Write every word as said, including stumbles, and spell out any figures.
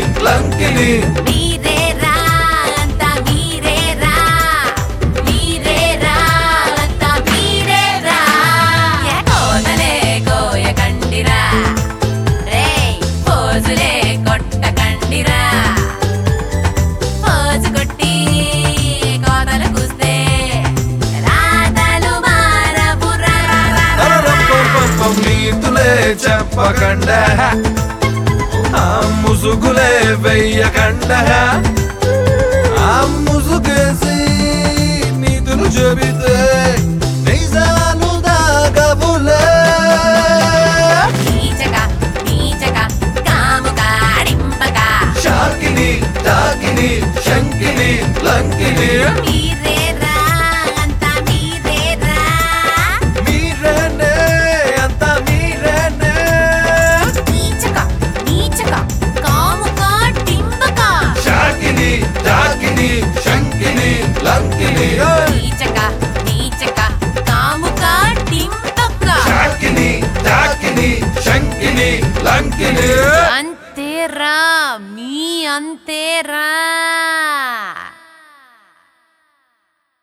లంకిని మీరేరా అంతా మీరేరా మీరేరా అంతా మీరేరా కోదలే కోయకండిరా రేయ్ పోజులే కొట్టకండిరా పోజు కొట్టి కోదలు కూస్తే రాతలు మారవురా నీతులే చెప్పకండ ఆ ముసుగులే వెయ్యకండ ఆ ముసుగేసి నీతులు చెబితే నిజాలు దాగబులే నీచక నీచక కాముక డింపక శాకిని తాకిని శంకిని లంకిని మీరేరా అంతా మీరేరా మీరేనే అంత మీరేనే నీచక నీచక కాముక డింపక శాకిని తాకిని శంకిని లంకిని నీచక నీచక కాముక డింపక శాకిని తాకిని శంకిని లంకిని అంతేరా మీ అంతేరా